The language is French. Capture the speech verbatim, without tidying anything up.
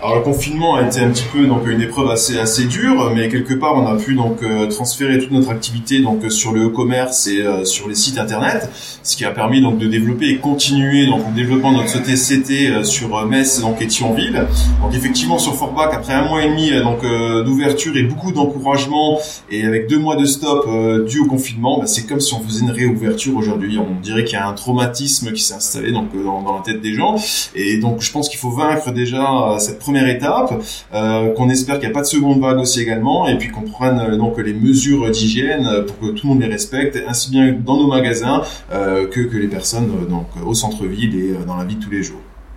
Alors le confinement a été un petit peu donc une épreuve assez assez dure, mais quelque part on a pu donc euh, transférer toute notre activité donc sur le e-commerce et euh, sur les sites internet, ce qui a permis donc de développer et continuer donc le développement de notre société euh, sur Metz donc et Thionville. Donc effectivement sur Forbach, après un mois et demi euh, donc euh, d'ouverture et beaucoup d'encouragement et avec deux mois de stop euh, dû au confinement, bah, c'est comme si on faisait une réouverture aujourd'hui. On dirait qu'il y a un traumatisme qui s'est installé donc euh, dans, dans la tête des gens, et donc je pense qu'il faut vaincre déjà cette première étape, euh, qu'on espère qu'il n'y a pas de seconde vague aussi également, et puis qu'on prenne euh, donc les mesures d'hygiène pour que tout le monde les respecte, ainsi bien dans nos magasins euh, que, que les personnes euh, donc au centre-ville et euh, dans la vie de tous les jours.